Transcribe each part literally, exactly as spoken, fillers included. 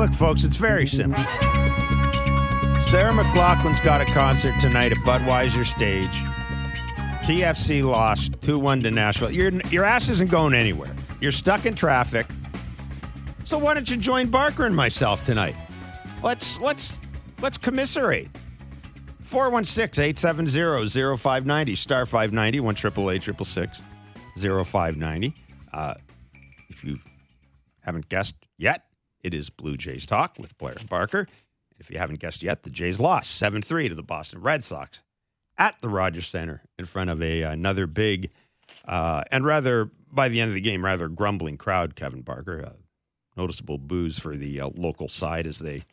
Look, folks, it's very simple. Sarah McLachlan's got a concert tonight at Budweiser Stage. T F C lost two one to Nashville. Your, your ass isn't going anywhere. You're stuck in traffic. So why don't you join Barker and myself tonight? Let's let's let's commiserate. four one six, eight seven zero, zero five nine zero, star five ninety, one eight eight eight six six, zero five nine zero. Uh, if you haven't guessed yet, it is Blue Jays Talk with Blair and Barker. If you haven't guessed yet, the Jays lost seven three to the Boston Red Sox at the Rogers Center in front of a another big uh, and rather, by the end of the game, rather grumbling crowd, Kevin Barker. Uh, noticeable boos for the uh, local side as they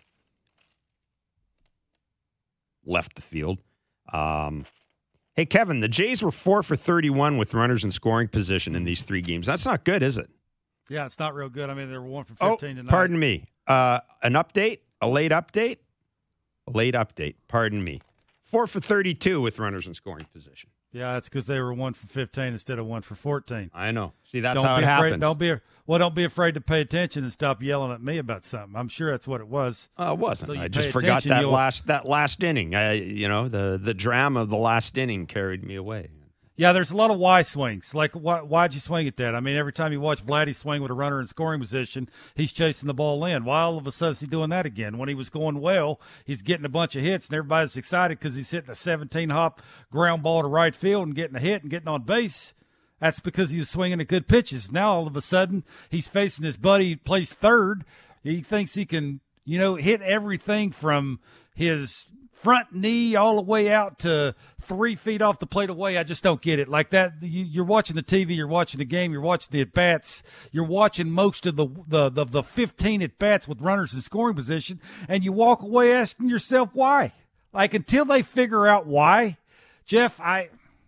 left the field. Um, hey, Kevin, the Jays were four for thirty-one with runners in scoring position in these three games. That's not good, is it? Yeah, it's not real good. I mean, they were one for fifteen oh, tonight. Pardon me. Uh, an update? A late update? A late update. Pardon me. Four for thirty-two with runners in scoring position. Yeah, it's because they were one for fifteen instead of one for fourteen. I know. See, that's don't how be it afraid, happens. Don't be well. Don't be afraid to pay attention and stop yelling at me about something. I'm sure that's what it was. Uh, it wasn't. So I you just pay forgot attention, that you'll- last that last inning. I, you know, the the drama of the last inning carried me away. Yeah, there's a lot of why swings. Like, why, why'd you swing at that? I mean, every time you watch Vladdy swing with a runner in scoring position, he's chasing the ball in. Why all of a sudden is he doing that again? When he was going well, he's getting a bunch of hits, and everybody's excited because he's hitting a seventeen-hop ground ball to right field and getting a hit and getting on base. That's because he was swinging at good pitches. Now, all of a sudden, he's facing his buddy who plays third. He thinks he can, you know, hit everything from his front knee all the way out to three feet off the plate away. I just don't get it. Like that, you, you're watching the T V, you're watching the game, you're watching the at-bats, you're watching most of the, the, the, the fifteen at-bats with runners in scoring position, and you walk away asking yourself why. Like, until they figure out why, Jeff, I...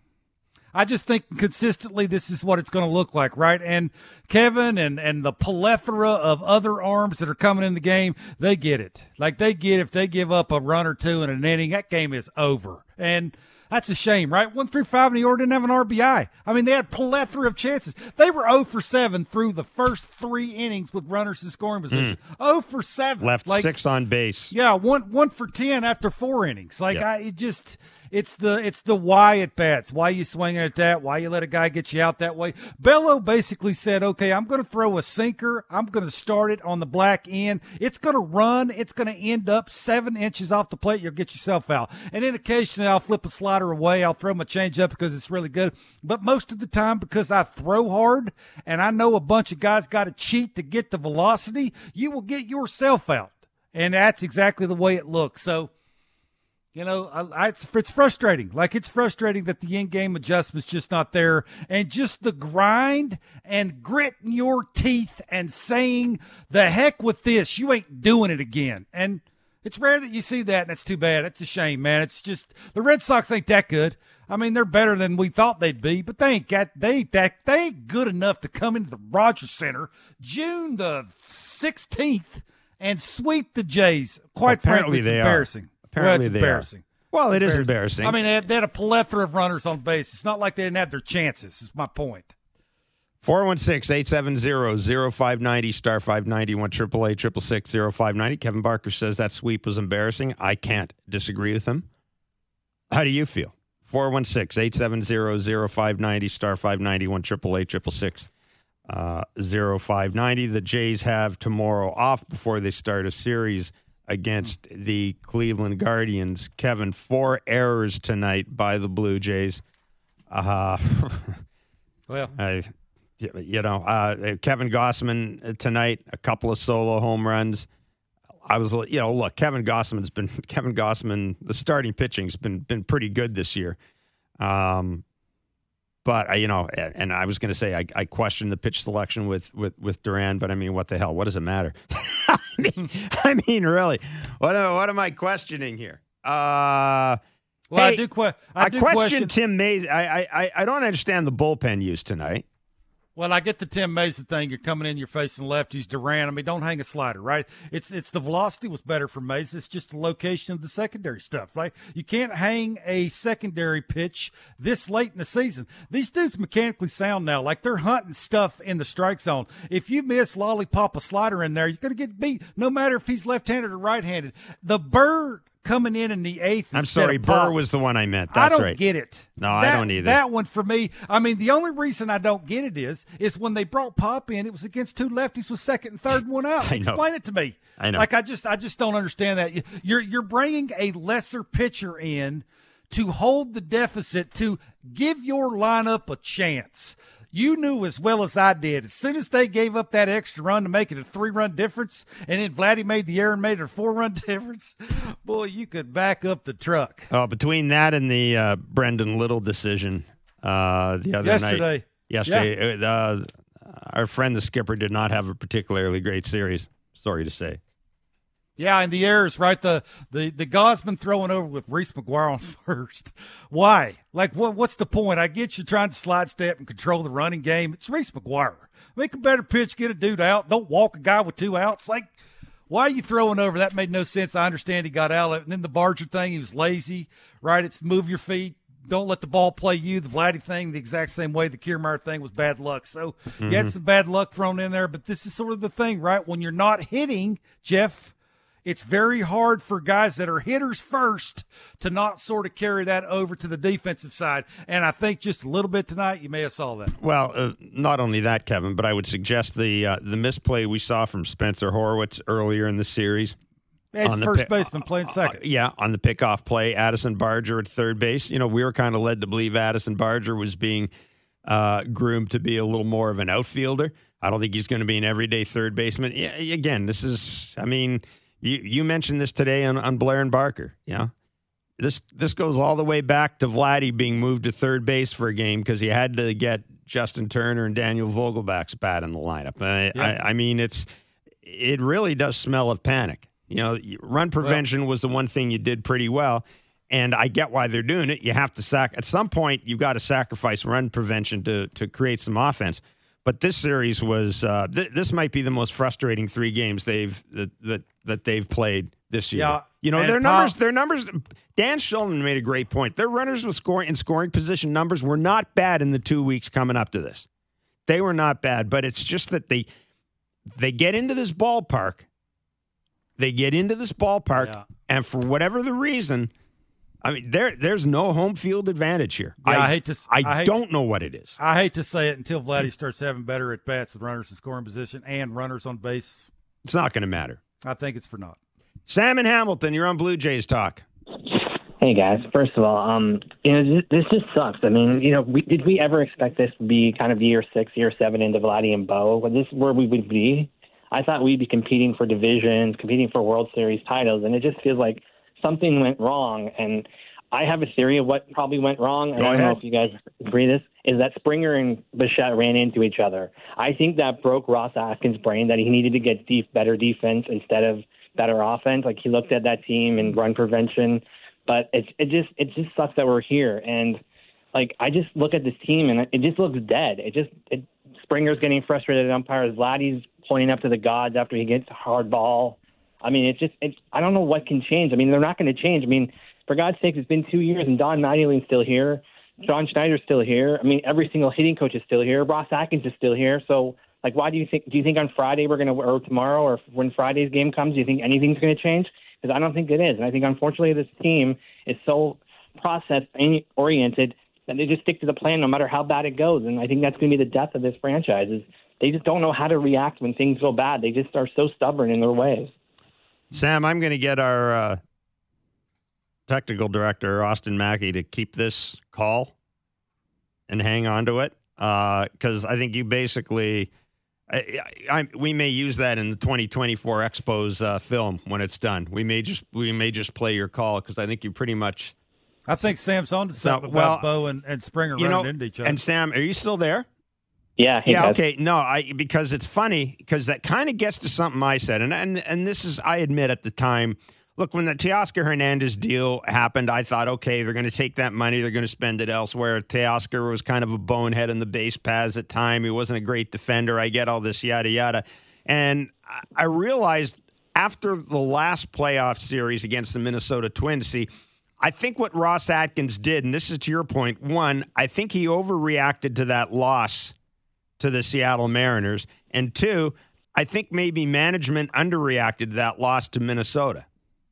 I just think consistently this is what it's going to look like, right? And Kevin and, and the plethora of other arms that are coming in the game, they get it. Like, they get if they give up a run or two in an inning, that game is over. And that's a shame, right? One through five, and the Order didn't have an R B I. I mean, they had plethora of chances. They were zero for seven through the first three innings with runners in scoring position. Mm. zero for seven. Left like, six on base. Yeah, one one for ten after four innings. Like, yeah. I it just... It's the it's the why at bats, why you swinging at that, why you let a guy get you out that way. Bello basically said, okay, I'm going to throw a sinker. I'm going to start it on the black end. It's going to run. It's going to end up seven inches off the plate. You'll get yourself out. And then occasionally I'll flip a slider away. I'll throw my changeup because it's really good. But most of the time, because I throw hard and I know a bunch of guys got to cheat to get the velocity, you will get yourself out. And that's exactly the way it looks. So, You know, I, I, it's, it's frustrating. Like, it's frustrating that the in-game adjustment's just not there. And just the grind and gritting your teeth and saying, the heck with this, you ain't doing it again. And it's rare that you see that, and it's too bad. It's a shame, man. It's just, the Red Sox ain't that good. I mean, they're better than we thought they'd be, but they ain't got, they ain't that, they ain't good enough to come into the Rogers Center June the sixteenth and sweep the Jays. Quite well, frankly, it's they embarrassing. Are. Apparently well, they embarrassing. Are. Well, it's it embarrassing. is embarrassing. I mean, they had, they had a plethora of runners on base. It's not like they didn't have their chances, is my point. four one six, eight seven zero, zero five nine zero, star five ninety, one eight eight eight six six, zero five nine zero. Kevin Barker says that sweep was embarrassing. I can't disagree with him. How do you feel? four one six, eight seven zero, zero five nine zero, star five ninety, one eight eight eight six six, uh, zero five nine zero. The Jays have tomorrow off before they start a series against the Cleveland Guardians. Kevin, four errors tonight by the Blue Jays. Uh, well, I, you know, uh, Kevin Gossman tonight, a couple of solo home runs. I was, you know, look, Kevin Gossman's been Kevin Gossman. The starting pitching's been been pretty good this year, um, but I, you know, and, and I was going to say I, I questioned the pitch selection with, with with Duran, but I mean, what the hell? What does it matter? I, mean, I mean, really, what am, what am I questioning here? Uh, well, hey, I do, que- I I do question question Tim Mays. I, I I don't understand the bullpen use tonight. Well, I get the Tim Mason thing. You're coming in, you're facing lefties, Duran. I mean, don't hang a slider, right? It's it's the velocity was better for Mason. It's just the location of the secondary stuff, right? You can't hang a secondary pitch this late in the season. These dudes mechanically sound now, like they're hunting stuff in the strike zone. If you miss lollipop a slider in there, you're going to get beat, no matter if he's left-handed or right-handed. The Bird coming in in the eighth. I'm sorry, Burr was the one I meant. That's I don't right. get it. No, that, I don't either. That one for me, I mean, the only reason I don't get it is, is when they brought Pop in, it was against two lefties with second and third one out. I know. Explain it to me. I know. Like, I just, I just don't understand that. You're, you're bringing a lesser pitcher in to hold the deficit, to give your lineup a chance. You knew as well as I did, as soon as they gave up that extra run to make it a three-run difference, and then Vladdy made the error and made it a four-run difference, boy, you could back up the truck. Oh, between that and the uh, Brendan Little decision uh, the other yesterday. night. Yesterday. Yeah. Uh, our friend the skipper did not have a particularly great series, sorry to say. Yeah, and the errors, right? The the the Gosman throwing over with Reese McGuire on first. Why? Like, what? What's the point? I get you trying to slide step and control the running game. It's Reese McGuire. Make a better pitch, get a dude out. Don't walk a guy with two outs. Like, why are you throwing over? That made no sense. I understand he got out of it. And then the Barger thing, he was lazy, right? It's move your feet. Don't let the ball play you. The Vladdy thing, the exact same way. The Kiermaier thing was bad luck. So mm-hmm. you had some bad luck thrown in there. But this is sort of the thing, right? When you're not hitting, Jeff, it's very hard for guys that are hitters first to not sort of carry that over to the defensive side. And I think just a little bit tonight, you may have saw that. Well, uh, not only that, Kevin, but I would suggest the uh, the misplay we saw from Spencer Horwitz earlier in the series. Yeah, on the first pi- baseman playing second. Uh, yeah, on the pickoff play, Addison Barger at third base. You know, we were kind of led to believe Addison Barger was being uh, groomed to be a little more of an outfielder. I don't think he's going to be an everyday third baseman. Yeah, again, this is, I mean... You you mentioned this today on, on Blair and Barker. Yeah, this this goes all the way back to Vladdy being moved to third base for a game because he had to get Justin Turner and Daniel Vogelback's bat in the lineup. I, yeah. I, I mean, it's it really does smell of panic. You know, run prevention well, was the one thing you did pretty well, and I get why they're doing it. You have to sac at some point. You've got to sacrifice run prevention to to create some offense. But this series was uh, th- this might be the most frustrating three games they've that that, that they've played this year. Yeah, you know their numbers. Their numbers. Dan Shulman made a great point. Their runners with scoring in scoring position numbers were not bad in the two weeks coming up to this. They were not bad, but it's just that they they get into this ballpark. They get into this ballpark, yeah. and for whatever the reason. I mean, there there's no home field advantage here. Yeah, I, I hate to. I, I hate, don't know what it is. I hate to say it until Vladdy starts having better at bats with runners in scoring position and runners on base. It's not going to matter. I think it's for naught. Sam and Hamilton, you're on Blue Jays Talk. Hey guys, first of all, um, you know this just sucks. I mean, you know, we, did we ever expect this to be kind of year six, year seven into Vladdy and Bo? Was this where we would be? I thought we'd be competing for divisions, competing for World Series titles, and it just feels like something went wrong. And I have a theory of what probably went wrong, and Go I don't ahead. know if you guys agree this, is that Springer and Bichette ran into each other. I think that broke Ross Atkins' brain, that he needed to get deep, better defense instead of better offense. Like, he looked at that team and run prevention, but it, it just it just sucks that we're here. And, like, I just look at this team, and it just looks dead. It just it, Springer's getting frustrated at umpires. Vladdy's pointing up to the gods after he gets a hard ball. I mean, it's just it's, I don't know what can change. I mean, they're not going to change. I mean, for God's sake, it's been two years, and Don Mattingly's still here. John Schneider's still here. I mean, every single hitting coach is still here. Ross Atkins is still here. So, like, why do you think? Do you think on Friday we're going to, or tomorrow, or when Friday's game comes, do you think anything's going to change? Because I don't think it is. And I think, unfortunately, this team is so process-oriented that they just stick to the plan no matter how bad it goes. And I think that's going to be the death of this franchise, is they just don't know how to react when things go bad. They just are so stubborn in their ways. Sam, I'm going to get our uh, technical director, Austin Mackey, to keep this call and hang on to it, because uh, I think you basically I, I, we may use that in the twenty twenty-four Expos uh, film when it's done. We may just we may just play your call, because I think you pretty much. I think Sam's on to something so, well, about Bo and, and Springer you running know, into each other. And Sam, are you still there? Yeah. Yeah. Guys. Okay. No, I because it's funny because that kind of gets to something I said, and and and this is I admit at the time, look, when the Teoscar Hernandez deal happened, I thought, okay, they're going to take that money, they're going to spend it elsewhere. Teoscar was kind of a bonehead in the base paths at time. He wasn't a great defender. I get all this, yada, yada. And I realized after the last playoff series against the Minnesota Twins, see, I think what Ross Atkins did, and this is to your point, one, I think he overreacted to that loss to the Seattle Mariners. And two, I think maybe management underreacted to that loss to Minnesota.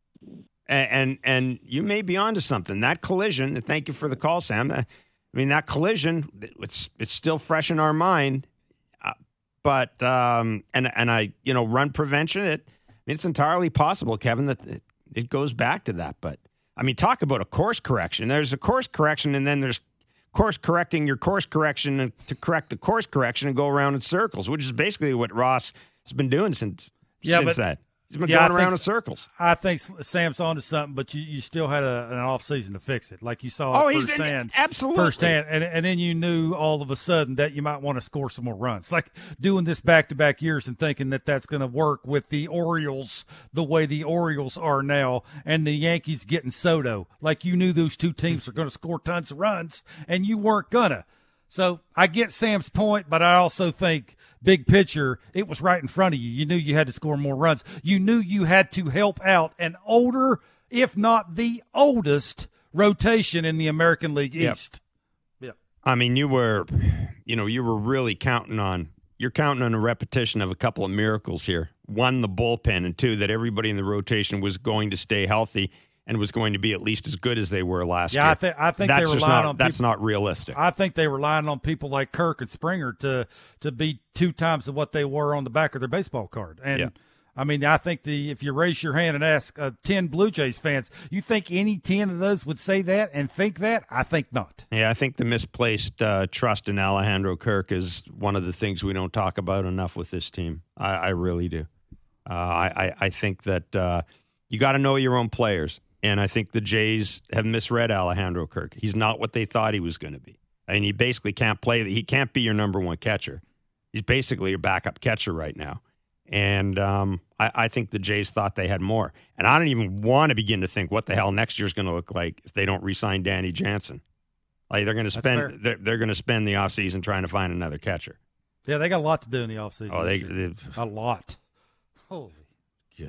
And, and and you may be onto something. That collision, and thank you for the call, Sam. I mean, that collision, it's it's still fresh in our mind. Uh, but, um, and, and I, you know, run prevention, it, I mean, it's entirely possible, Kevin, that it, it goes back to that. But, I mean, talk about a course correction. There's a course correction, and then there's course correcting your course correction and to correct the course correction and go around in circles, which is basically what Ross has been doing since, yeah, since but, that. He's been yeah, going I around think, in circles. I think Sam's onto something, but you, you still had a, an off season to fix it, like you saw oh, firsthand. He's, absolutely. Firsthand, and, and then you knew all of a sudden that you might want to score some more runs. Like doing this back-to-back years and thinking that that's going to work with the Orioles the way the Orioles are now and the Yankees getting Soto. Like you knew those two teams were going to score tons of runs, and you weren't going to. So I get Sam's point, but I also think big picture, it was right in front of you. You knew you had to score more runs. You knew you had to help out an older, if not the oldest, rotation in the American League East. Yep. Yep. I mean, you were, you know, you were really counting on, you're counting on a repetition of a couple of miracles here. One, the bullpen, and two, that everybody in the rotation was going to stay healthy and was going to be at least as good as they were last yeah, year. I, th- I think that's they just relying not, on that's people, not realistic. I think they relying on people like Kirk and Springer to to be two times of what they were on the back of their baseball card. And yeah. I mean, I think the if you raise your hand and ask uh, ten Blue Jays fans, you think any ten of those would say that and think that? I think not. Yeah, I think the misplaced uh, trust in Alejandro Kirk is one of the things we don't talk about enough with this team. I, I really do. Uh, I, I, I think that uh, you got to know your own players. And I think the Jays have misread Alejandro Kirk. He's not what they thought he was going to be. I mean, he basically can't play. He can't be your number one catcher. He's basically your backup catcher right now. And um, I, I think the Jays thought they had more. And I don't even want to begin to think what the hell next year's going to look like if they don't re-sign Danny Jansen. Like they're going to spend, they're, they're going to spend the offseason trying to find another catcher. Yeah, they got a lot to do in the offseason. Oh, they, they a lot. Holy. Yeah.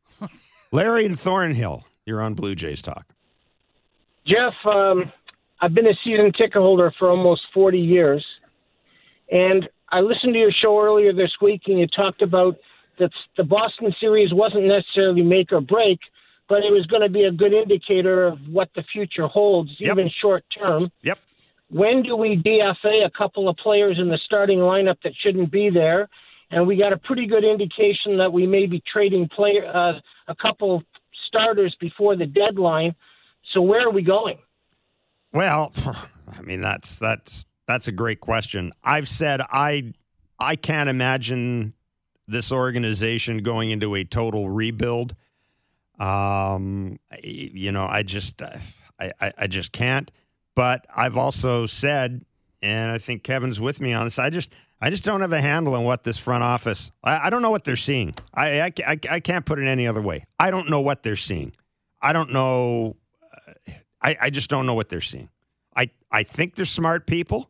Larry and Thornhill. You're on Blue Jays Talk. Jeff, um, I've been a season ticket holder for almost forty years, and I listened to your show earlier this week, and you talked about that the Boston series wasn't necessarily make or break, but it was going to be a good indicator of what the future holds, yep. even short term. Yep. When do we D F A a couple of players in the starting lineup that shouldn't be there? And we got a pretty good indication that we may be trading player uh, a couple starters before the deadline. So where are we going? Well, I mean, that's that's that's a great question. I've said I I can't imagine this organization going into a total rebuild. Um, you know, I just I, I, I just can't. But I've also said, and I think Kevin's with me on this, I just I just don't have a handle on what this front office, I, I don't know what they're seeing. I, I, I, I can't put it any other way. I don't know what they're seeing. I don't know. Uh, I, I just don't know what they're seeing. I, I think they're smart people.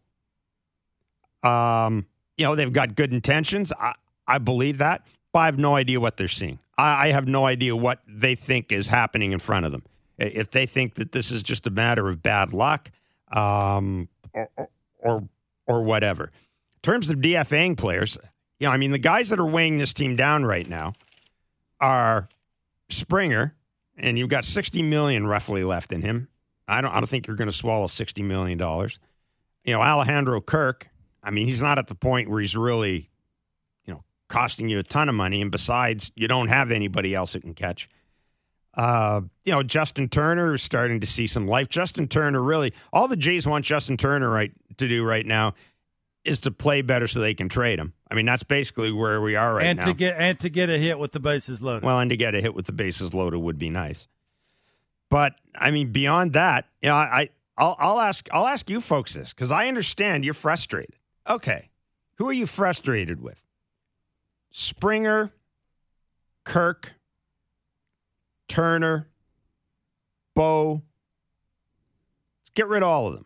Um, you know, they've got good intentions. I, I believe that, but I have no idea what they're seeing. I, I have no idea what they think is happening in front of them. If they think that this is just a matter of bad luck, um, or, or, or whatever. In terms of DFAing players, you know, I mean, the guys that are weighing this team down right now are Springer, and you've got sixty million dollars roughly left in him. I don't, I don't think you're going to swallow sixty million dollars. You know, Alejandro Kirk, I mean, he's not at the point where he's really, you know, costing you a ton of money. And besides, you don't have anybody else that can catch. Uh, you know, Justin Turner is starting to see some life. Justin Turner, really, all the Jays want Justin Turner right to do right now is to play better so they can trade him. I mean, that's basically where we are right and now. To get, and to get a hit with the bases loaded. Well, and to get a hit with the bases loaded would be nice. But, I mean, beyond that, you know, I, I'll, I'll ask I'll ask you folks this, because I understand you're frustrated. Okay, who are you frustrated with? Springer, Kirk, Turner, Bo. Let's get rid of all of them.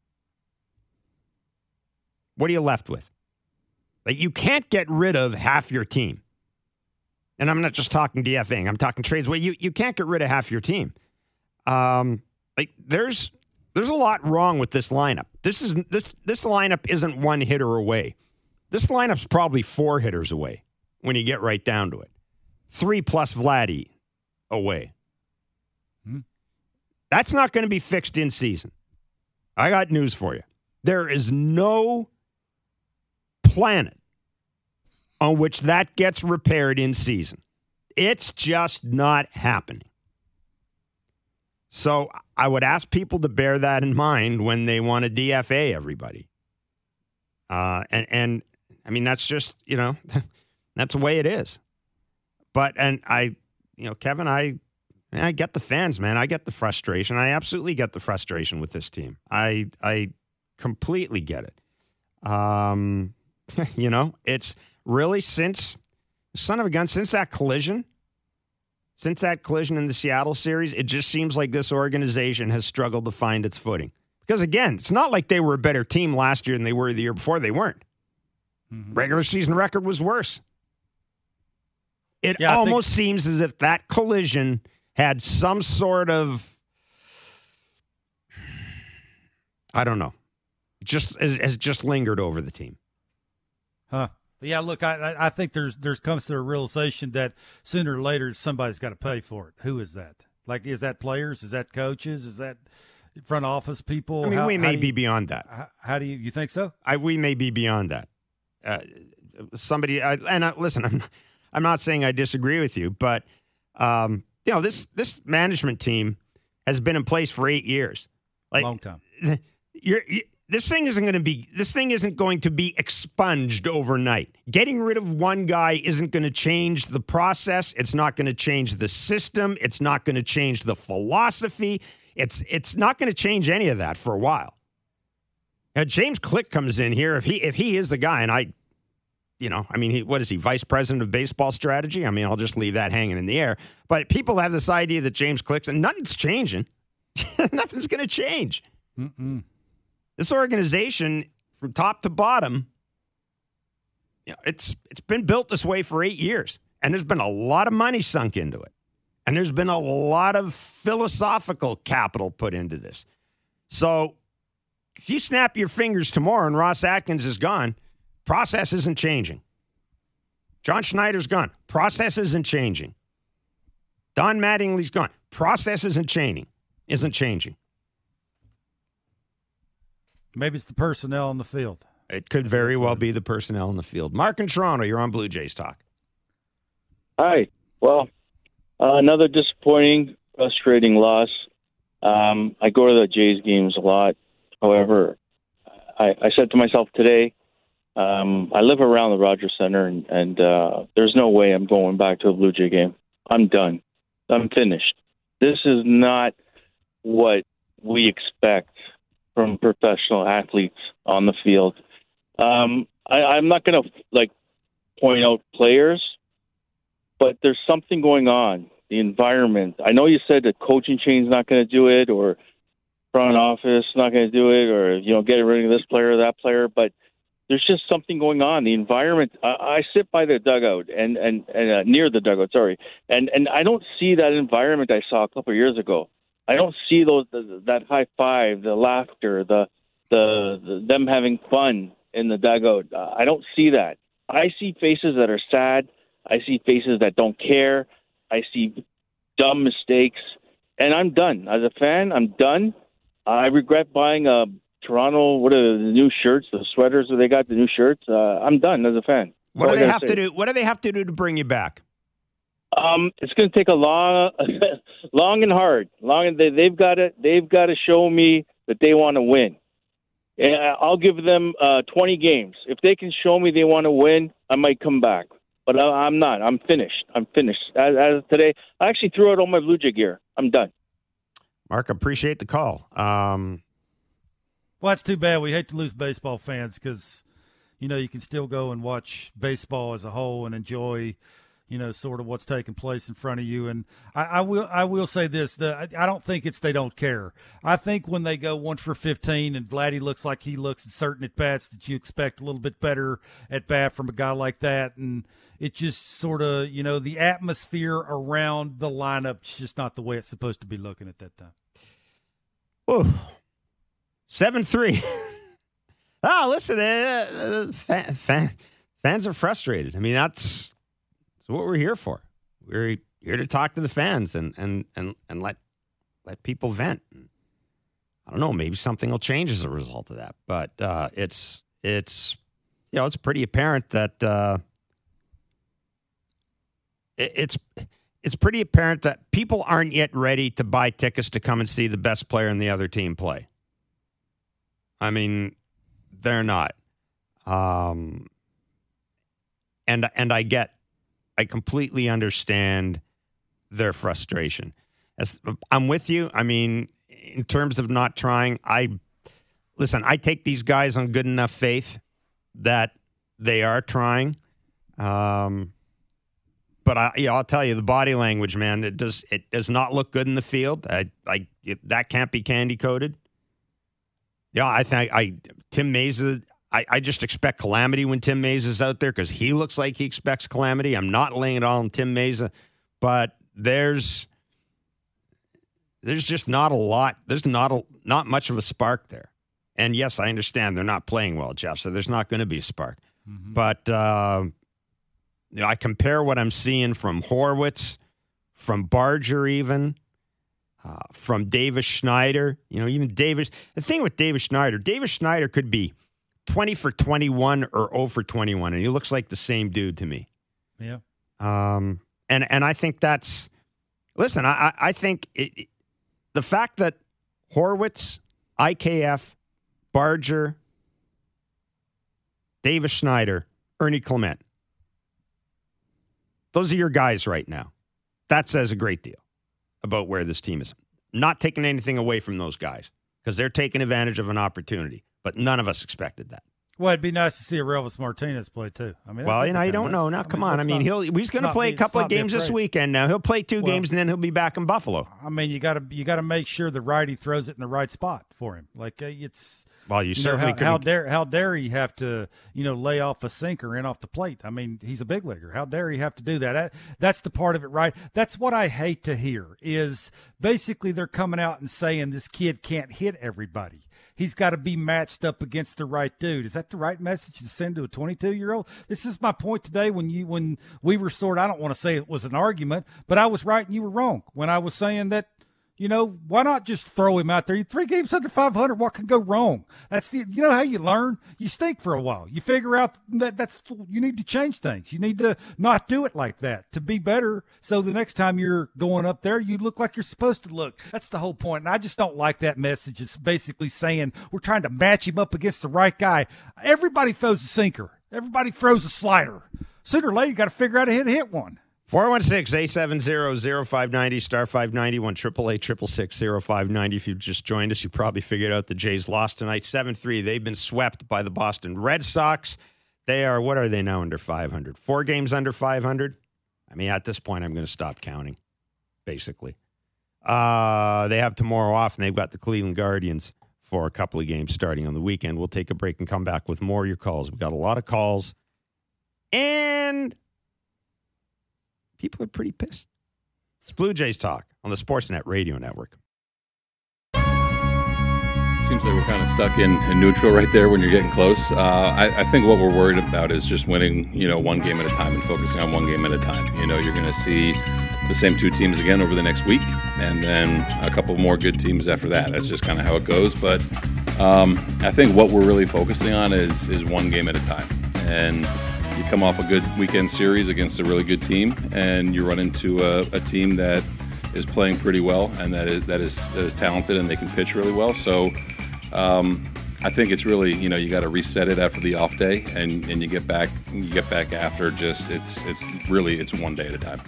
What are you left with? Like, you can't get rid of half your team. And I'm not just talking DFAing. I'm talking trades. Well, you, you can't get rid of half your team. Um, like there's there's a lot wrong with this lineup. This is this this lineup isn't one hitter away. This lineup's probably four hitters away when you get right down to it. Three plus Vladdy away. Hmm. That's not going to be fixed in season. I got news for you. There is no planet on which that gets repaired in season. It's just not happening. So I would ask people to bear that in mind when they want to D F A everybody. Uh, and, and, I mean, that's just, you know, that's the way it is. But, and I, you know, Kevin, I, I get the fans, man. I get the frustration. I absolutely get the frustration with this team. I, I completely get it. Um, you know, it's really since, son of a gun, since that collision, since that collision in the Seattle series, it just seems like this organization has struggled to find its footing. Because, again, it's not like they were a better team last year than they were the year before. They weren't. Mm-hmm. Regular season record was worse. It yeah, almost think- seems as if that collision had some sort of, I don't know, just has, has just lingered over the team. Huh. Yeah, look, I I think there's there's comes to a realization that sooner or later somebody's got to pay for it. Who is that? Like, is that players? Is that coaches? Is that front office people? I mean, how, we may you, be beyond that. How, how do you you think so? I we may be beyond that. Uh, somebody I, and I, listen, I'm I'm not saying I disagree with you, but um, you know this this management team has been in place for eight years, like long time. You're. You, This thing isn't going to be. This thing isn't going to be expunged overnight. Getting rid of one guy isn't going to change the process. It's not going to change the system. It's not going to change the philosophy. It's it's not going to change any of that for a while. Now, James Click comes in here. If he if he is the guy, and I, you know, I mean, he, what is he, vice president of baseball strategy? I mean, I'll just leave that hanging in the air. But people have this idea that James Click's and nothing's changing. Nothing's going to change. Mm-mm. This organization, from top to bottom, you know, it's it's been built this way for eight years, and there's been a lot of money sunk into it, and there's been a lot of philosophical capital put into this. So, if you snap your fingers tomorrow and Ross Atkins is gone, process isn't changing. John Schneider's gone, process isn't changing. Don Mattingly's gone, process isn't changing. Isn't changing. Maybe it's the personnel on the field. It could very well be the personnel in the field. Mark in Toronto, you're on Blue Jays Talk. Hi. Well, uh, another disappointing, frustrating loss. Um, I go to the Jays games a lot. However, I, I said to myself today, um, I live around the Rogers Center, and, and uh, there's no way I'm going back to a Blue Jay game. I'm done. I'm finished. This is not what we expect from professional athletes on the field. Um, I, I'm not going to like point out players, but there's something going on. The environment. I know you said the coaching chain's not going to do it, or front office not going to do it, or you know, get rid of this player or that player. But there's just something going on. The environment. I, I sit by the dugout and and, and uh, near the dugout. Sorry, and and I don't see that environment I saw a couple of years ago. I don't see those the, that high five, the laughter, the, the the them having fun in the dugout. Uh, I don't see that. I see faces that are sad. I see faces that don't care. I see dumb mistakes, and I'm done. As a fan, I'm done. I regret buying a Toronto. What are the new shirts? The sweaters that they got, the new shirts. Uh, I'm done as a fan. What do they have say. to do? What do they have to do to bring you back? Um, it's going to take a long, long and hard. Long and they, they've got to they've got to show me that they want to win. And I'll give them uh, twenty games. If they can show me they want to win, I might come back. But I, I'm not. I'm finished. I'm finished. As, as of today, I actually threw out all my Blue Jay gear. I'm done. Mark, appreciate the call. Um, well, that's too bad. We hate to lose baseball fans because, you know, you can still go and watch baseball as a whole and enjoy, you know, sort of what's taking place in front of you. And I, I will I will say this, the, I, I don't think it's they don't care. I think when they go one for fifteen and Vladdy looks like he looks at certain at-bats that you expect a little bit better at-bat from a guy like that, and it just sort of, you know, the atmosphere around the lineup is just not the way it's supposed to be looking at that time. Oh, seven three. Oh, listen, uh, fan, fan, fans are frustrated. I mean, that's, that's what we're here for. We're here to talk to the fans and and and, and let let people vent. I don't know, maybe something will change as a result of that. But uh, it's it's you know it's pretty apparent that uh, it, it's it's pretty apparent that people aren't yet ready to buy tickets to come and see the best player in the other team play. I mean, they're not. Um, and and I get, I completely understand their frustration. As, I'm with you. I mean, in terms of not trying, I listen, I take these guys on good enough faith that they are trying. Um, but I, yeah, I'll tell you, the body language, man, it does it does not look good in the field. I, I it, that can't be candy coated. Yeah, I think I Tim Mayza. I, I just expect calamity when Tim Mayza is out there because he looks like he expects calamity. I'm not laying it all on Tim Mayza, but there's there's just not a lot. There's not a, not much of a spark there. And yes, I understand they're not playing well, Jeff. So there's not going to be a spark. Mm-hmm. But uh, you know, I compare what I'm seeing from Horwitz, from Barger, even. Uh, from Davis Schneider, you know, even Davis. The thing with Davis Schneider, Davis Schneider could be twenty for twenty-one or oh for twenty-one, and he looks like the same dude to me. Yeah. Um. And and I think that's. Listen, I I think it, it, the fact that Horwitz, I K F, Barger, Davis Schneider, Ernie Clement, those are your guys right now. That says a great deal about where this team is. Not taking anything away from those guys because they're taking advantage of an opportunity, but none of us expected that. Well, it'd be nice to see Arelis Martinez play too. I mean, well, you know, you don't know. Now, come on. I mean, he'll he's going to play a couple of games this weekend. Now he'll play two games and then he'll be back in Buffalo. I mean, you got to you got to make sure the righty throws it in the right spot for him. Like uh, it's. Well, you, you certainly know, how, how dare how dare he have to you know lay off a sinker in off the plate? I mean, he's a big leaguer. How dare he have to do that? that? That's the part of it, right? That's what I hate to hear. Is basically they're coming out and saying this kid can't hit everybody. He's got to be matched up against the right dude. Is that the right message to send to a twenty-two-year-old? This is my point today. When you when we were sort of, I don't want to say it was an argument, but I was right and you were wrong when I was saying that. You know, why not just throw him out there? Three games under five hundred, what can go wrong? That's the, you know how you learn? You stink for a while. You figure out that that's, you need to change things. You need to not do it like that to be better. So the next time you're going up there, you look like you're supposed to look. That's the whole point. And I just don't like that message. It's basically saying we're trying to match him up against the right guy. Everybody throws a sinker. Everybody throws a slider. Sooner or later, you got to figure out how to hit one. four one six, eight seven zero, zero five nine zero, star five ninety, one triple eight, triple six, zero five nine zero. If you've just joined us, you probably figured out the Jays lost tonight, seven three. They've been swept by the Boston Red Sox. They are, what are they now, under five hundred? Four games under five hundred? I mean, at this point, I'm going to stop counting, basically. Uh, they have tomorrow off, and they've got the Cleveland Guardians for a couple of games starting on the weekend. We'll take a break and come back with more of your calls. We've got a lot of calls, and people are pretty pissed. It's Blue Jays Talk on the Sportsnet Radio Network. Seems like we're kind of stuck in, in neutral right there when you're getting close. Uh, I, I think what we're worried about is just winning, you know, one game at a time and focusing on one game at a time. You know, you're going to see the same two teams again over the next week, and then a couple more good teams after that. That's just kind of how it goes. But um, I think what we're really focusing on is is one game at a time. And you come off a good weekend series against a really good team, and you run into a, a team that is playing pretty well and that is that is that is talented and they can pitch really well. So um, I think it's really, you know, you got to reset it after the off day, and, and you get back you get back after just it's it's really it's one day at a time.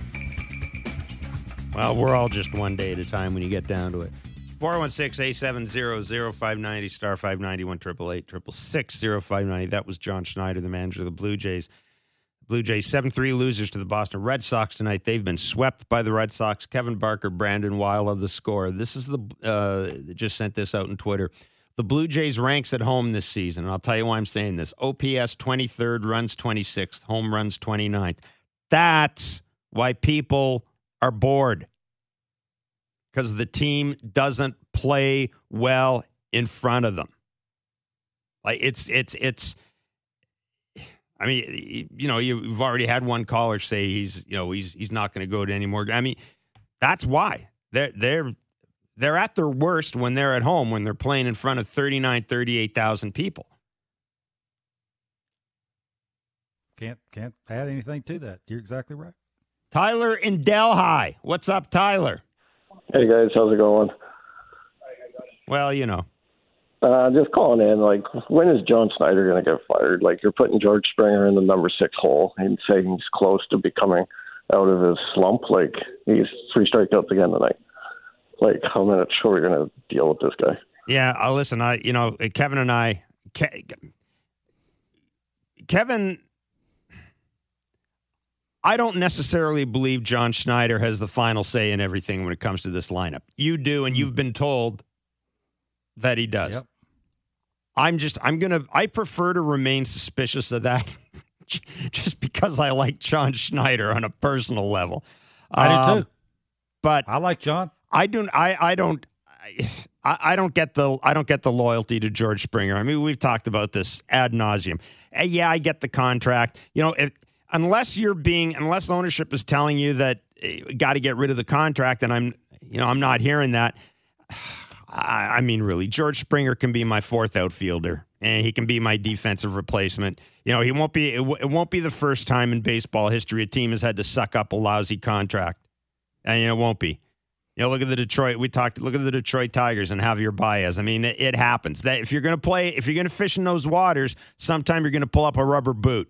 Well, we're all just one day at a time when you get down to it. four one six, eight seven zero, zero five nine zero, star five ninety, one triple eight, triple six, zero five nine zero. That was John Schneider, the manager of the Blue Jays. Blue Jays seven three losers to the Boston Red Sox tonight. They've been swept by the Red Sox. Kevin Barker, Brandon Weil of the Score. This is the uh, just sent this out on Twitter. The Blue Jays ranks at home this season, and I'll tell you why I'm saying this. O P S twenty-third, runs twenty-sixth, home runs twenty-ninth. That's why people are bored, because the team doesn't play well in front of them. Like it's it's it's. I mean, you know, you've already had one caller say he's, you know, he's he's not going to go to any more. I mean, that's why they're they're they're at their worst when they're at home, when they're playing in front of thirty-nine, thirty-eight thousand people. Can't can't add anything to that. You're exactly right. Tyler in Delhi. What's up, Tyler? Hey guys, how's it going? Well, you know. Uh, just calling in, like, when is John Schneider going to get fired? Like, you're putting George Springer in the number six hole and saying he's close to becoming out of his slump. Like, he's three strikeouts again tonight. Like, how much are we going to deal with this guy? Yeah, uh, listen, I, you know, Kevin and I, Ke- Kevin, I don't necessarily believe John Schneider has the final say in everything when it comes to this lineup. You do, and you've been told that he does. Yep. I'm just, I'm going to, I prefer to remain suspicious of that just because I like John Schneider on a personal level. I um, do too. But I like John. I don't, I, I don't, I, I don't get the, I don't get the loyalty to George Springer. I mean, we've talked about this ad nauseum. Uh, yeah, I get the contract. You know, if, unless you're being, unless ownership is telling you that uh, got to get rid of the contract, and I'm, you know, I'm not hearing that. I mean, really, George Springer can be my fourth outfielder, and he can be my defensive replacement. You know, he won't be. It, w- it won't be the first time in baseball history a team has had to suck up a lousy contract, and you know, it won't be. You know, look at the Detroit. We talked. Look at the Detroit Tigers and Javier Baez. I mean, it, it happens. That if you're going to play, if you're going to fish in those waters, sometime you're going to pull up a rubber boot,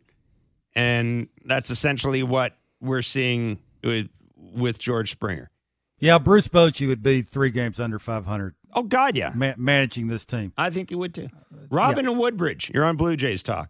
and that's essentially what we're seeing with, with George Springer. Yeah, Bruce Bochy would be three games under five hundred. Oh, God, yeah. Ma- managing this team. I think he would, too. Robin yeah. and Woodbridge, you're on Blue Jays Talk.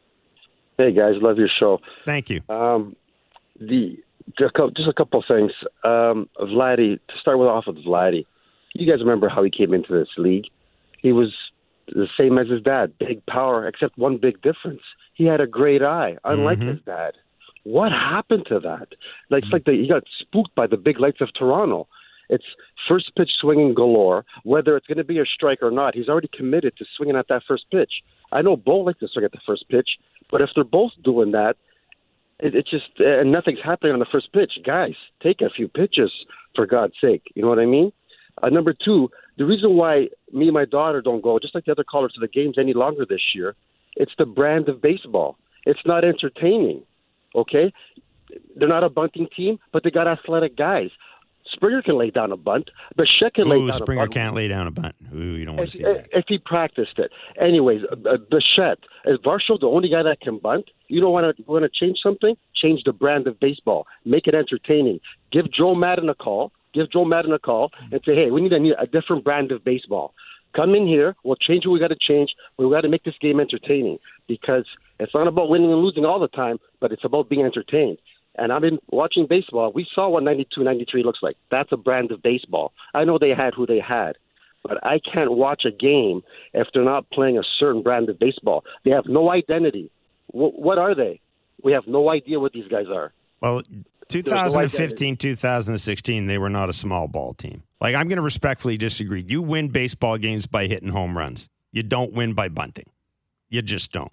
Hey, guys, love your show. Thank you. Um, the just a couple of things. Um, Vladdy, to start with off with Vladdy, you guys remember how he came into this league? He was the same as his dad, big power, except one big difference. He had a great eye, unlike mm-hmm. his dad. What happened to that? Like, it's like the, he got spooked by the big lights of Toronto. It's first pitch swinging galore. Whether it's going to be a strike or not, he's already committed to swinging at that first pitch. I know Bo likes to swing at the first pitch, but if they're both doing that, it, it just uh, and nothing's happening on the first pitch. Guys, take a few pitches for God's sake. You know what I mean? Uh, number two, the reason why me and my daughter don't go, just like the other callers, to the games any longer this year, it's the brand of baseball. It's not entertaining. Okay, they're not a bunting team, but they got athletic guys. Springer can lay down a bunt. Bichette can Ooh, lay down Springer a bunt. can't lay down a bunt. Ooh, you don't want if, to see that. If he practiced it. Anyways, uh, Bichette, is Varsho the only guy that can bunt? You don't want to want to change something? Change the brand of baseball. Make it entertaining. Give Joe Madden a call. Give Joe Madden a call and say, hey, we need a, a different brand of baseball. Come in here. We'll change what we got to change. We got to make this game entertaining, because it's not about winning and losing all the time, but it's about being entertained. And I've been watching baseball. We saw what ninety-two, ninety-three looks like. That's a brand of baseball. I know they had who they had, but I can't watch a game if they're not playing a certain brand of baseball. They have no identity. W- what are they? We have no idea what these guys are. Well, twenty fifteen, twenty sixteen, they were not a small ball team. Like, I'm going to respectfully disagree. You win baseball games by hitting home runs. You don't win by bunting. You just don't.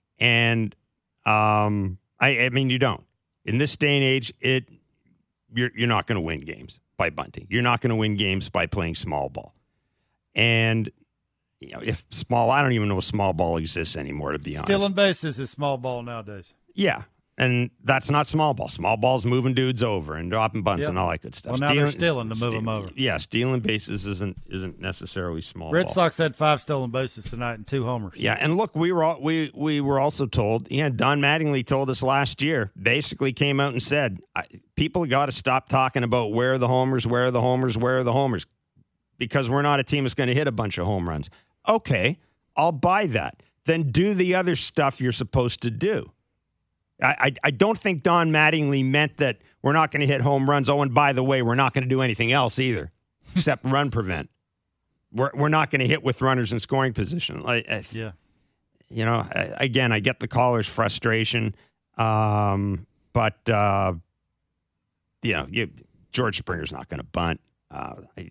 And, um, I, I mean, you don't. In this day and age, it you're you're not going to win games by bunting. You're not going to win games by playing small ball. And you know, if small, I don't even know if small ball exists anymore, to be honest. Stealing bases is small ball nowadays. Yeah, and that's not small ball. Small ball's moving dudes over and dropping bunts yep. and all that good stuff. Well, now stealing, they're stealing to move stealing, them over. Yeah, stealing bases isn't isn't necessarily small Red ball. Sox had five stolen bases tonight and two homers. Yeah, and look, we were all, we we were also told. Yeah, Don Mattingly told us last year. Basically, came out and said, people got to stop talking about where are the homers, where are the homers, where are the homers, because we're not a team that's going to hit a bunch of home runs. Okay, I'll buy that. Then do the other stuff you're supposed to do. I, I, I don't think Don Mattingly meant that we're not going to hit home runs. Oh, and by the way, we're not going to do anything else either, except run prevent. We're we're not going to hit with runners in scoring position. Like, yeah, you know, again, I get the caller's frustration, um, but uh, you know, you, George Springer's not going to bunt. Uh, I,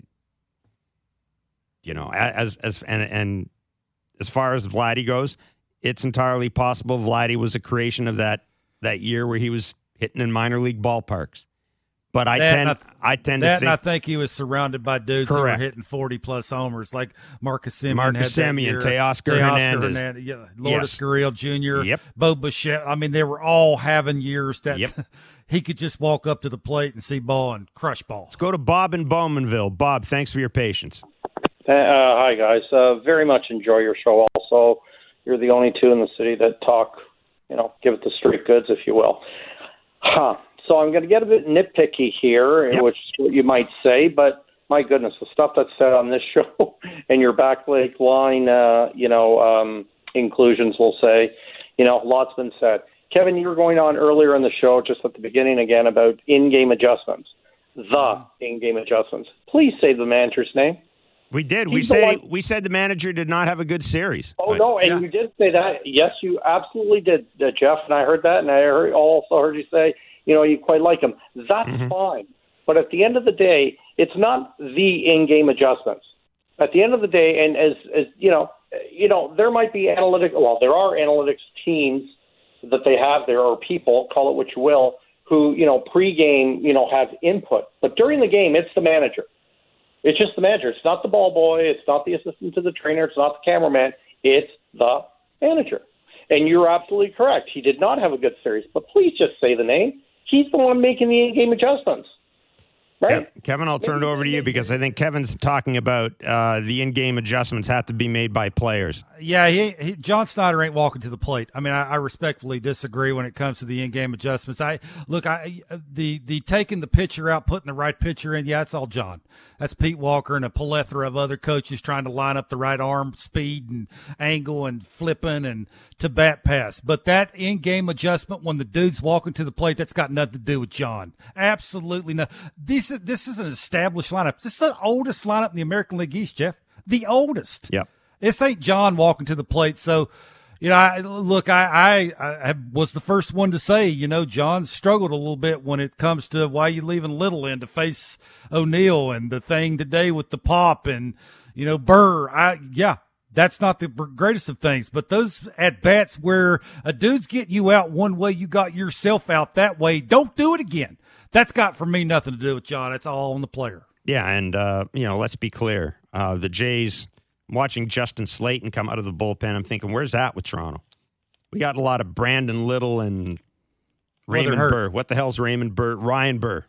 you know, as as and and as far as Vladdy goes, it's entirely possible Vladdy was a creation of that that year where he was hitting in minor league ballparks. But I that tend, I, I tend that to think and I think he was surrounded by dudes correct. who were hitting forty plus homers, like Marcus Semien, Marcus had that Semien, year, Teoscar Hernandez, Hernandez, yeah, Lourdes yes. Gurriel Junior, yep. Bo Bichette. I mean, they were all having years that yep. he could just walk up to the plate and see ball and crush ball. Let's go to Bob in Bowmanville. Bob, thanks for your patience. Uh, hi, guys. Uh, very much enjoy your show. Also, you're the only two in the city that talk, you know, give it the straight goods, if you will. Huh. So I'm going to get a bit nitpicky here, yep. which is what you might say, but my goodness, the stuff that's said on this show and your backlink line, uh, you know, um, inclusions, we'll say, you know, lots been said. Kevin, you were going on earlier in the show, just at the beginning again, about in-game adjustments. The in-game adjustments. Please say the manager's name. We did. He's we the said one- we said the manager did not have a good series. Oh, but, no, and yeah. you did say that. Yes, you absolutely did, uh, Jeff, and I heard that, and I heard, also heard you say, you know, you quite like him. That's mm-hmm. fine. But at the end of the day, it's not the in-game adjustments. At the end of the day, and as, as you know, you know, there might be analytic, well, there are analytics teams that they have there, or people, call it what you will, who, you know, pregame, you know, have input. But during the game, it's the manager. It's just the manager. It's not the ball boy. It's not the assistant to the trainer. It's not the cameraman. It's the manager. And you're absolutely correct. He did not have a good series. But please just say the name. He's the one making the in-game adjustments. Right? Kevin, I'll turn it over to you because I think Kevin's talking about uh, the in-game adjustments have to be made by players. Yeah, he, he, John Snyder ain't walking to the plate. I mean, I, I respectfully disagree when it comes to the in-game adjustments. I look, I the the taking the pitcher out, putting the right pitcher in. Yeah, it's all John. That's Pete Walker and a plethora of other coaches trying to line up the right arm speed and angle and flipping and to bat pass. But that in-game adjustment when the dude's walking to the plate, that's got nothing to do with John. Absolutely not. This This is an established lineup. This is the oldest lineup in the American League East, Jeff. The oldest. Yep. This ain't John walking to the plate. So, you know, I, look, I, I, I was the first one to say, you know, John struggled a little bit when it comes to why you leaving Little in to face O'Neill and the thing today with the pop and, you know, Burr. I, yeah, that's not the greatest of things. But those at-bats where a dude's getting you out one way, you got yourself out that way, don't do it again. That's got, for me, nothing to do with John. It's all on the player. Yeah, and, uh, you know, let's be clear. Uh, the Jays, watching Justin Slayton come out of the bullpen, I'm thinking, where's that with Toronto? We got a lot of Brandon Little and Raymond well, Burr. What the hell's Raymond Burr? Ryan Burr.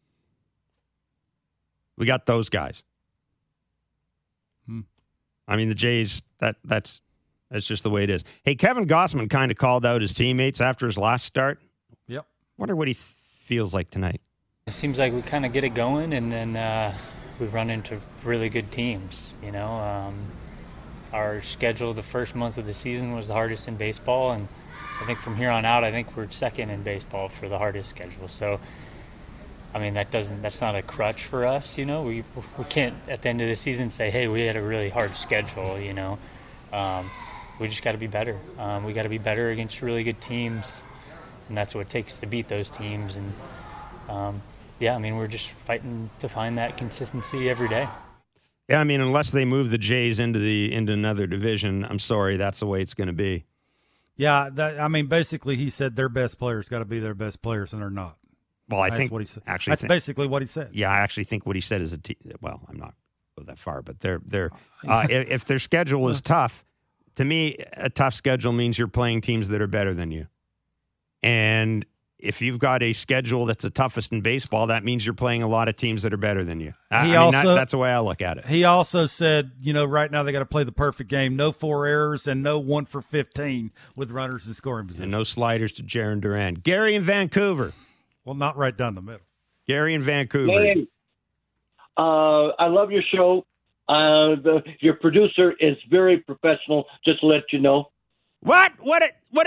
We got those guys. Hmm. I mean, the Jays, that that's that's just the way it is. Hey, Kevin Gossman kind of called out his teammates after his last start. Yep. Wonder what he th- feels like tonight. It seems like we kind of get it going, and then uh, we run into really good teams. You know, um, our schedule the first month of the season was the hardest in baseball, and I think from here on out, I think we're second in baseball for the hardest schedule. So, I mean, that doesn't that's not a crutch for us. You know, we we can't at the end of the season say, hey, we had a really hard schedule. You know, um, we just got to be better. Um, we got to be better against really good teams, and that's what it takes to beat those teams. And um, yeah, I mean, we're just fighting to find that consistency every day. Yeah, I mean, unless they move the Jays into the into another division, I'm sorry, that's the way it's going to be. Yeah, that, I mean, basically, he said their best players got to be their best players, and they're not. Well, I that's think what he said. Actually, that's think, basically what he said. Yeah, I actually think what he said is a t- well, I'm not go that far, but they're they're uh, if, if their schedule is tough, to me, a tough schedule means you're playing teams that are better than you, and if you've got a schedule that's the toughest in baseball, that means you're playing a lot of teams that are better than you. I, He I also, mean, that, that's the way I look at it. He also said, you know, right now they got to play the perfect game. No four errors and no one for fifteen with runners in scoring position. And no sliders to Jaron Duran. Gary in Vancouver. Well, not right down the middle. Gary in Vancouver. Hey, uh, I love your show. Uh, the, your producer is very professional, just to let you know. What? What? It, what? It,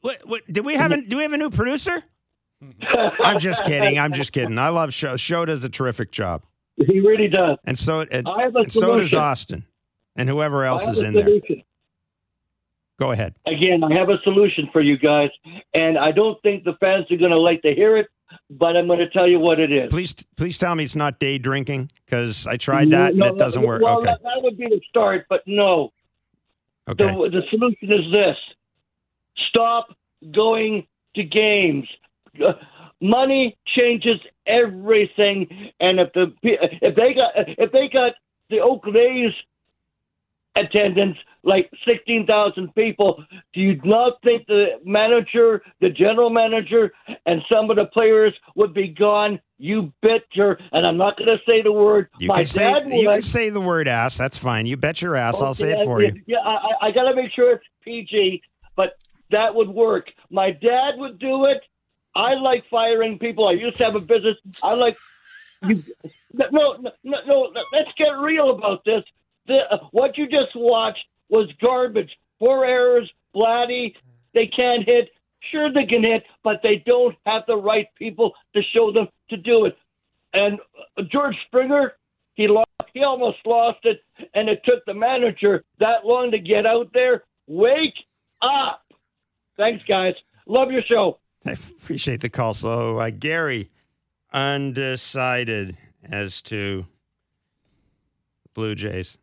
What, what, did we have a, do we have a new producer? I'm just kidding. I'm just kidding. I love Show. Show does a terrific job. He really does. And so and, I have a and so does solution. Austin and whoever else I have is a in there. solution. Go ahead. Again, I have a solution for you guys, and I don't think the fans are going to like to hear it, but I'm going to tell you what it is. Please, please tell me it's not day drinking because I tried that No, and it doesn't work. Well, Okay. that, that would be the start, but no. Okay. The, the solution is this: stop going to games. Uh, money changes everything, and if the if they got if they got the Oakland A's attendance like sixteen thousand people, do you not think the manager, the general manager, and some of the players would be gone? You betcha. And I'm not going to say the word. You My can say dad you would. can say the word ass. That's fine. You bet your ass. I'll Okay, say it for yeah, you. Yeah, I, I got to make sure it's P G, but that would work. My dad would do it. I like firing people. I used to have a business. I like you. No, no, no. no let's get real about this. The, uh, what you just watched was garbage. Four errors, Vladdy. They can't hit. Sure, they can hit, but they don't have the right people to show them to do it. And uh, George Springer, he lost. He almost lost it, and it took the manager that long to get out there. Wake up! Thanks, guys. Love your show. I appreciate the call. So, uh, Gary, undecided as to Blue Jays.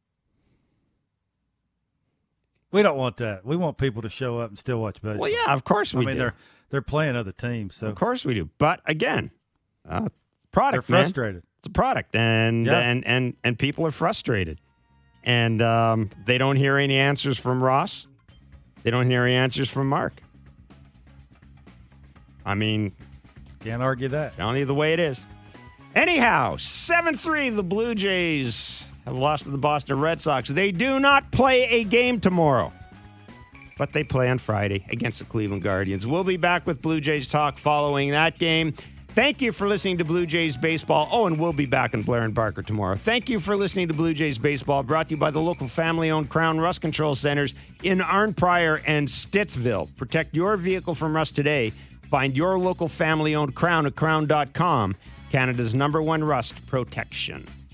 We don't want that. We want people to show up and still watch baseball. Well, yeah, of course we I mean, do. they're they're playing other teams, so Of course we do. But again, uh, product. they're man. frustrated. It's a product, and Yeah. and and and people are frustrated, and um, they don't hear any answers from Ross. They don't hear any answers from Mark. I mean, Can't argue that. telling you the way it is. Anyhow, seven three, the Blue Jays have lost to the Boston Red Sox. They do not play a game tomorrow, but they play on Friday against the Cleveland Guardians. We'll be back with Blue Jays talk following that game. Thank you for listening to Blue Jays Baseball. Oh, and we'll be back in Blair and Barker tomorrow. Thank you for listening to Blue Jays Baseball, brought to you by the local family-owned Crown Rust Control Centers in Arnprior and Stittsville. Protect your vehicle from rust today. Find your local family-owned Crown at crown dot com, Canada's number one rust protection.